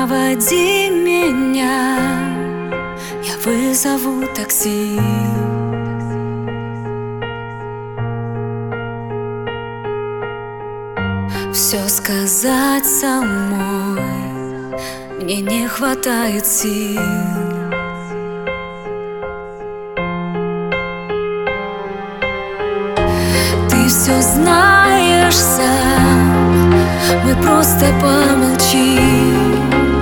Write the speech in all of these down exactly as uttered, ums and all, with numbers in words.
проводи меня, я вызову такси. Все сказать самой мне не хватает сил. Ты все знаешь сам, мы просто помолчим.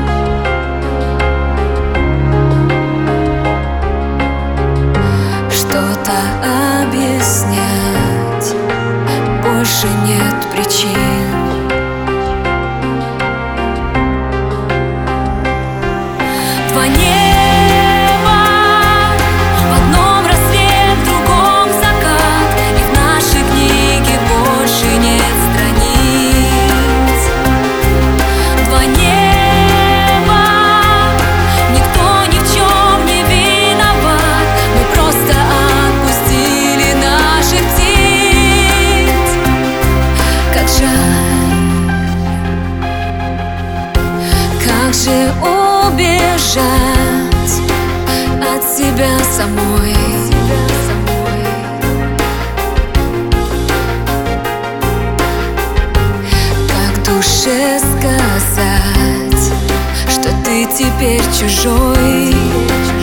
Что-то объяснять больше нет причин. Два неба, в одном рассвет, в другом закат, и в нашей книге больше нет страниц. Два неба, никто ни в чем не виноват, мы просто отпустили наших птиц. Как жаль, как же убежать от себя самой. Как душе сказать, что ты теперь чужой?